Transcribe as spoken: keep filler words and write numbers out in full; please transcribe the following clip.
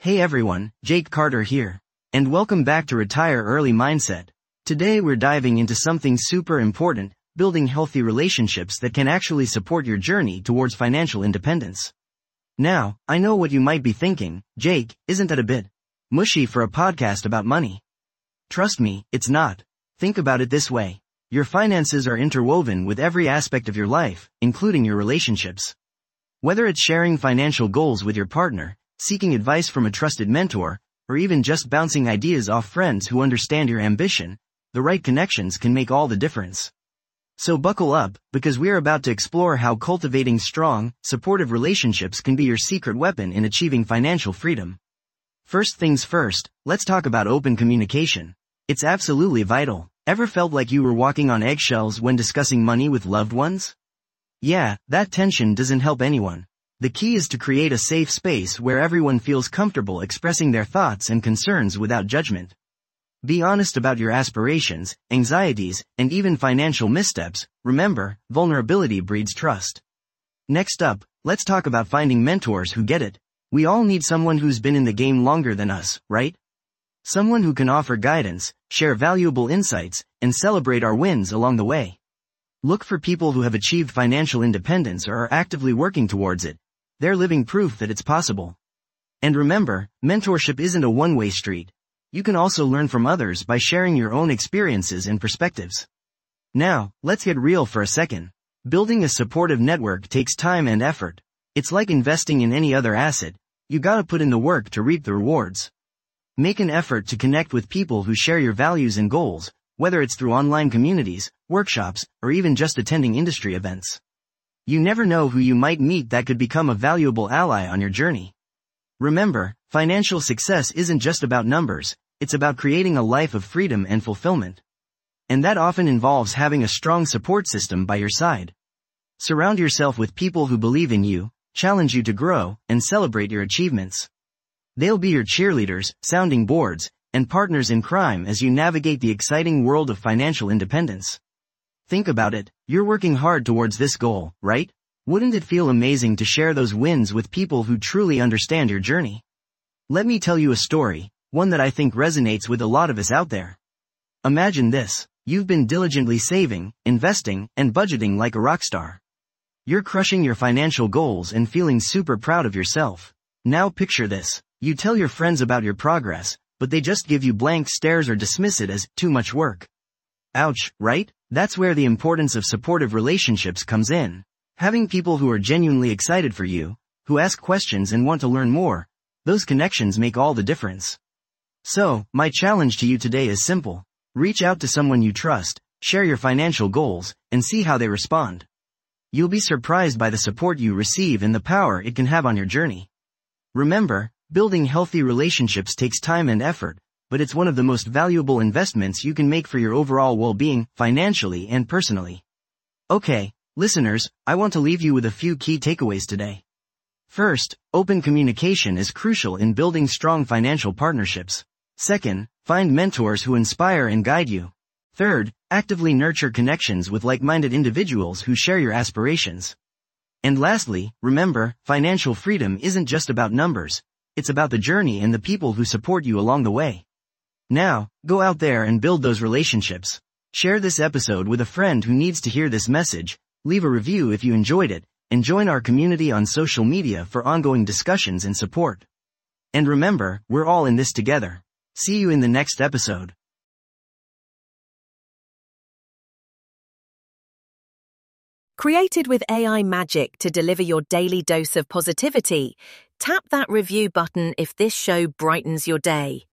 Hey everyone, Jake Carter here. And welcome back to Retire Early Mindset. Today we're diving into something super important, building healthy relationships that can actually support your journey towards financial independence. Now, I know what you might be thinking, Jake, isn't that a bit mushy for a podcast about money? Trust me, it's not. Think about it this way. Your finances are interwoven with every aspect of your life, including your relationships. Whether it's sharing financial goals with your partner, seeking advice from a trusted mentor, or even just bouncing ideas off friends who understand your ambition, the right connections can make all the difference. So buckle up, because we're about to explore how cultivating strong, supportive relationships can be your secret weapon in achieving financial freedom. First things first, let's talk about open communication. It's absolutely vital. Ever felt like you were walking on eggshells when discussing money with loved ones? Yeah, that tension doesn't help anyone. The key is to create a safe space where everyone feels comfortable expressing their thoughts and concerns without judgment. Be honest about your aspirations, anxieties, and even financial missteps. Remember, vulnerability breeds trust. Next up, let's talk about finding mentors who get it. We all need someone who's been in the game longer than us, right? Someone who can offer guidance, share valuable insights, and celebrate our wins along the way. Look for people who have achieved financial independence or are actively working towards it. They're living proof that it's possible. And remember, mentorship isn't a one-way street. You can also learn from others by sharing your own experiences and perspectives. Now, let's get real for a second. Building a supportive network takes time and effort. It's like investing in any other asset. You gotta put in the work to reap the rewards. Make an effort to connect with people who share your values and goals, whether it's through online communities, workshops, or even just attending industry events. You never know who you might meet that could become a valuable ally on your journey. Remember, financial success isn't just about numbers, it's about creating a life of freedom and fulfillment. And that often involves having a strong support system by your side. Surround yourself with people who believe in you, challenge you to grow, and celebrate your achievements. They'll be your cheerleaders, sounding boards, and partners in crime as you navigate the exciting world of financial independence. Think about it, you're working hard towards this goal, right? Wouldn't it feel amazing to share those wins with people who truly understand your journey? Let me tell you a story, one that I think resonates with a lot of us out there. Imagine this, you've been diligently saving, investing, and budgeting like a rock star. You're crushing your financial goals and feeling super proud of yourself. Now picture this, you tell your friends about your progress, but they just give you blank stares or dismiss it as too much work. Ouch, right? That's where the importance of supportive relationships comes in. Having people who are genuinely excited for you, who ask questions and want to learn more, those connections make all the difference. So, my challenge to you today is simple. Reach out to someone you trust, share your financial goals, and see how they respond. You'll be surprised by the support you receive and the power it can have on your journey. Remember, building healthy relationships takes time and effort, but it's one of the most valuable investments you can make for your overall well-being, financially and personally. Okay, listeners, I want to leave you with a few key takeaways today. First, open communication is crucial in building strong financial partnerships. Second, find mentors who inspire and guide you. Third, actively nurture connections with like-minded individuals who share your aspirations. And lastly, remember, financial freedom isn't just about numbers. It's about the journey and the people who support you along the way. Now, go out there and build those relationships. Share this episode with a friend who needs to hear this message, leave a review if you enjoyed it, and join our community on social media for ongoing discussions and support. And remember, we're all in this together. See you in the next episode. Created with A I magic to deliver your daily dose of positivity, tap that review button if this show brightens your day.